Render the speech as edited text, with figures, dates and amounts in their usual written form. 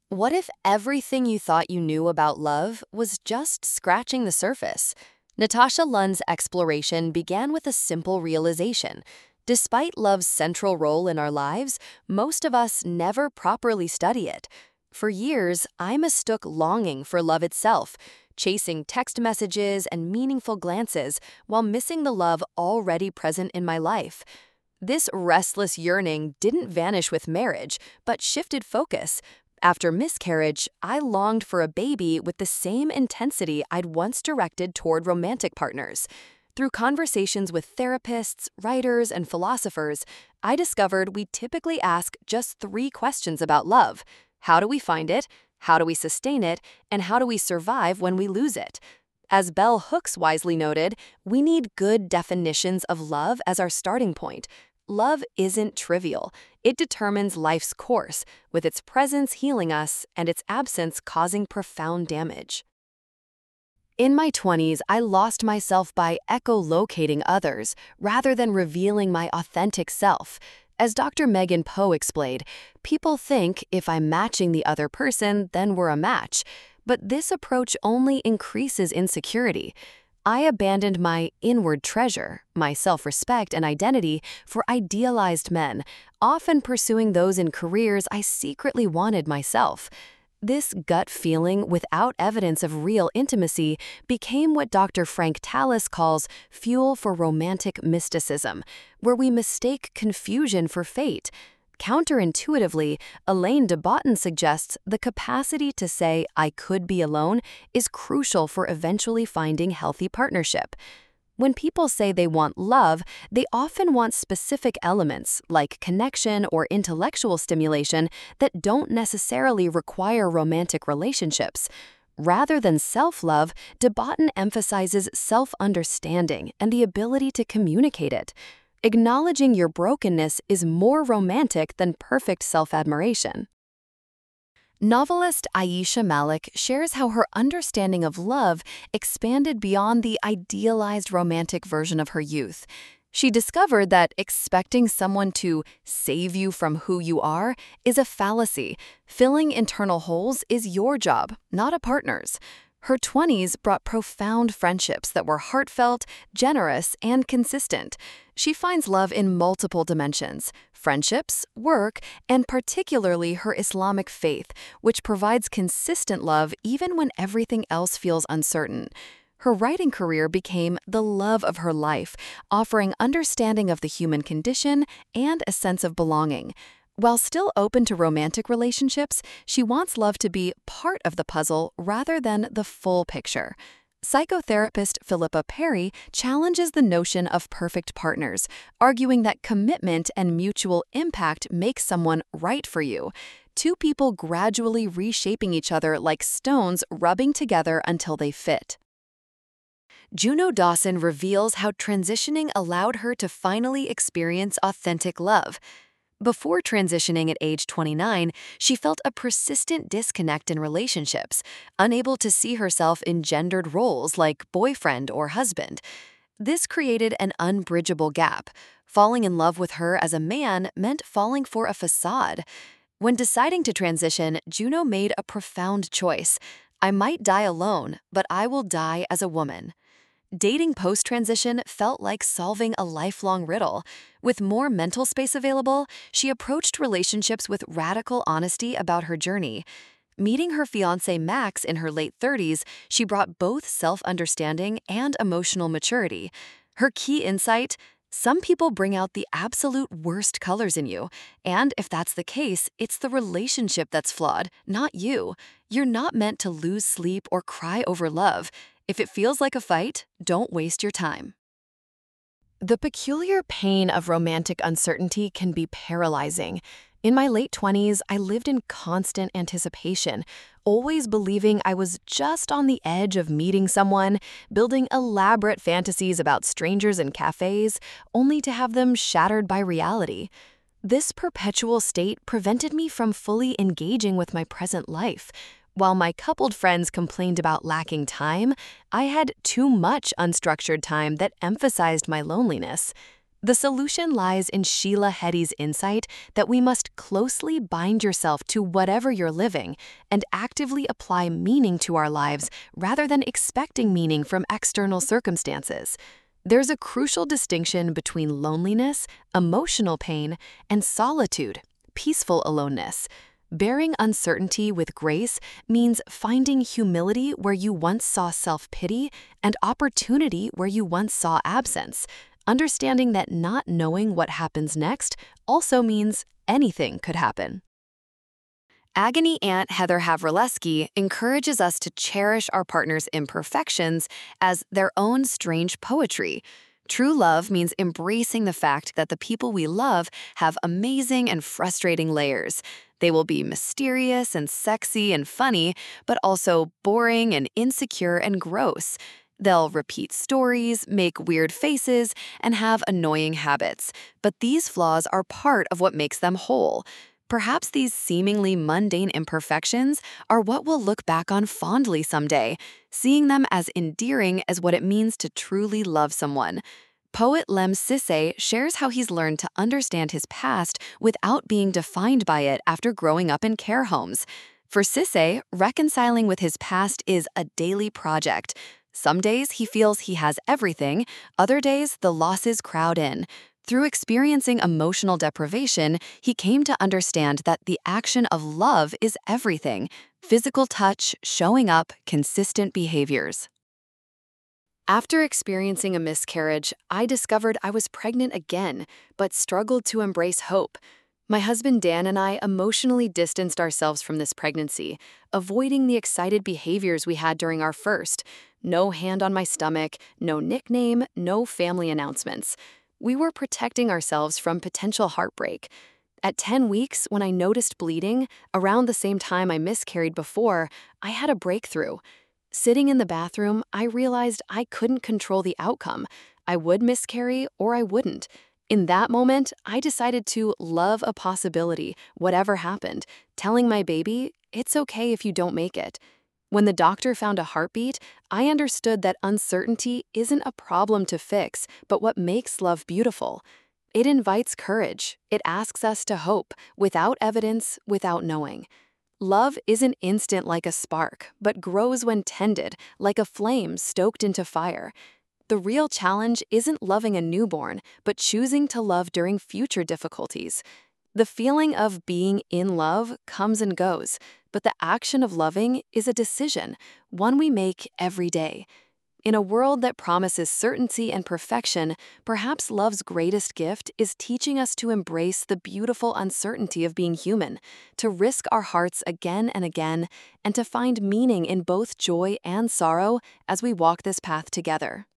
What if everything you thought you knew about love was just scratching the surface? Natasha Lund's exploration began with a simple realization. Despite love's central role in our lives, most of us never properly study it. For years, I mistook longing for love itself, chasing text messages and meaningful glances while missing the love already present in my life. This restless yearning didn't vanish with marriage, but shifted focus. After miscarriage, I longed for a baby with the same intensity I'd once directed toward romantic partners. Through conversations with therapists, writers, and philosophers, I discovered we typically ask just three questions about love. How do we find it? How do we sustain it? And how do we survive when we lose it? As Bell Hooks wisely noted, we need good definitions of love as our starting point. Love isn't trivial. It determines life's course, with its presence healing us and its absence causing profound damage. In my 20s, I lost myself by echolocating others rather than revealing my authentic self. As Dr. Megan Poe explained, people think if I'm matching the other person, then we're a match. But this approach only increases insecurity. I abandoned my inward treasure, my self-respect and identity, for idealized men, often pursuing those in careers I secretly wanted myself. This gut feeling without evidence of real intimacy became what Dr. Frank Tallis calls fuel for romantic mysticism, where we mistake confusion for fate. Counterintuitively, Elaine de Botton suggests the capacity to say, "I could be alone," is crucial for eventually finding healthy partnership. When people say they want love, they often want specific elements, like connection or intellectual stimulation, that don't necessarily require romantic relationships. Rather than self-love, de Botton emphasizes self-understanding and the ability to communicate it. Acknowledging your brokenness is more romantic than perfect self-admiration. Novelist Aisha Malik shares how her understanding of love expanded beyond the idealized romantic version of her youth. She discovered that expecting someone to save you from who you are is a fallacy. Filling internal holes is your job, not a partner's. Her 20s brought profound friendships that were heartfelt, generous, and consistent. She finds love in multiple dimensions: friendships, work, and particularly her Islamic faith, which provides consistent love even when everything else feels uncertain. Her writing career became the love of her life, offering understanding of the human condition and a sense of belonging. While still open to romantic relationships, she wants love to be part of the puzzle rather than the full picture. Psychotherapist Philippa Perry challenges the notion of perfect partners, arguing that commitment and mutual impact make someone right for you. Two people gradually reshaping each other like stones rubbing together until they fit. Juno Dawson reveals how transitioning allowed her to finally experience authentic love. Before transitioning at age 29, she felt a persistent disconnect in relationships, unable to see herself in gendered roles like boyfriend or husband. This created an unbridgeable gap. Falling in love with her as a man meant falling for a facade. When deciding to transition, Juno made a profound choice. "I might die alone, but I will die as a woman." Dating post-transition felt like solving a lifelong riddle. With more mental space available, she approached relationships with radical honesty about her journey. Meeting her fiancé Max in her late 30s, she brought both self-understanding and emotional maturity. Her key insight: some people bring out the absolute worst colors in you, and if that's the case, it's the relationship that's flawed, not you. You're not meant to lose sleep or cry over love. If it feels like a fight, don't waste your time. The peculiar pain of romantic uncertainty can be paralyzing. In my late 20s, I lived in constant anticipation, always believing I was just on the edge of meeting someone, building elaborate fantasies about strangers in cafes, only to have them shattered by reality. This perpetual state prevented me from fully engaging with my present life. While my coupled friends complained about lacking time, I had too much unstructured time that emphasized my loneliness. The solution lies in Sheila Heti's insight that we must closely bind yourself to whatever you're living and actively apply meaning to our lives rather than expecting meaning from external circumstances. There's a crucial distinction between loneliness, emotional pain, and solitude, peaceful aloneness. Bearing uncertainty with grace means finding humility where you once saw self-pity and opportunity where you once saw absence. Understanding that not knowing what happens next also means anything could happen. Agony Aunt Heather Havrilesky encourages us to cherish our partner's imperfections as their own strange poetry. True love means embracing the fact that the people we love have amazing and frustrating layers. They will be mysterious and sexy and funny, but also boring and insecure and gross. They'll repeat stories, make weird faces, and have annoying habits. But these flaws are part of what makes them whole. Perhaps these seemingly mundane imperfections are what we'll look back on fondly someday, seeing them as endearing as what it means to truly love someone. Poet Lem Sissay shares how he's learned to understand his past without being defined by it after growing up in care homes. For Sissay, reconciling with his past is a daily project. Some days he feels he has everything, other days the losses crowd in. Through experiencing emotional deprivation, he came to understand that the action of love is everything: physical touch, showing up, consistent behaviors. After experiencing a miscarriage, I discovered I was pregnant again, but struggled to embrace hope. My husband Dan and I emotionally distanced ourselves from this pregnancy, avoiding the excited behaviors we had during our first. No hand on my stomach, no nickname, no family announcements. We were protecting ourselves from potential heartbreak. At 10 weeks, when I noticed bleeding, around the same time I miscarried before, I had a breakthrough. Sitting in the bathroom, I realized I couldn't control the outcome. I would miscarry or I wouldn't. In that moment, I decided to love a possibility, whatever happened, telling my baby, it's okay if you don't make it. When the doctor found a heartbeat, I understood that uncertainty isn't a problem to fix, but what makes love beautiful. It invites courage. It asks us to hope, without evidence, without knowing. Love isn't instant like a spark, but grows when tended, like a flame stoked into fire. The real challenge isn't loving a newborn, but choosing to love during future difficulties. The feeling of being in love comes and goes, but the action of loving is a decision, one we make every day. In a world that promises certainty and perfection, perhaps love's greatest gift is teaching us to embrace the beautiful uncertainty of being human, to risk our hearts again and again, and to find meaning in both joy and sorrow as we walk this path together.